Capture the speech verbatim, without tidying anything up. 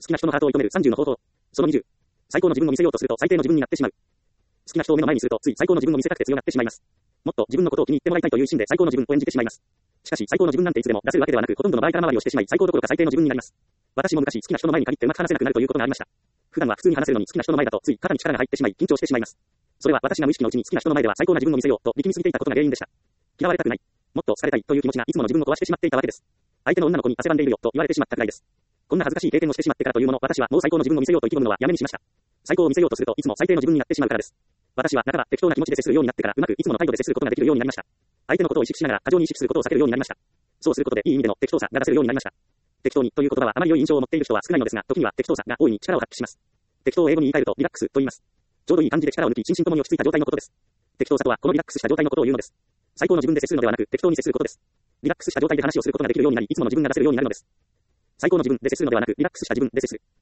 好きな人のハートを射止めるさんじゅうの方法。そのにじゅう。最高の自分を見せようとすると最低の自分になってしまう。好きな人を目の前にするとつい最高の自分を見せたくて強がってしまいます。もっと自分のことを気に入ってもらいたいという心で最高の自分を演じてしまいます。しかし最高の自分なんていつでも出せるわけではなく、ほとんどの場合空回りをしてしまい、最高どころか最低の自分になります。私も昔好きな人の前に限ってうまく話せなくなるということがありました。普段は普通に話せるのに好きな人の前だとつい肩に力が入ってしまい緊張してしまいます。それは私が無意識のうちに好きな人の前では最高な自分を見せようと力みすぎていたことが原因でした。嫌われたくない。もっと好かれたいという気持ちがいつもの自分を壊してしまっていたわけです。相手の女の子に汗ばんでいるよと言われてしまったくらいです。こんな恥ずかしい経験をしてしまってからというもの、私はもう最高の自分を見せようと意気込むのはやめにしました。最高を見せようとするといつも最低の自分になってしまうからです。私は半ば適当な気持ちで接するようになってからうまくいつもの態度で接することができるようになりました。相手のことを意識しながら過剰に意識することを避けるようになりました。そうすることでいい意味での適当さが出せるようになりました。適当にという言葉はあまり良い印象を持っている人は少ないのですが、時には適当さが大いに力を発揮します。適当を英語に言い換えるとリラックスと言います。ちょうどいい感じで力を抜き、心身ともに落ち着いた状態のことです。適当さとはこのリラックスした状態のことを言うのです。最高の自分で接するのではなく適当に接することです。リラックスした状態で話をすることができるようになり、いつもの自分が出せるようになるのです。最高の自分で接するのではなくリラックスした自分で接する。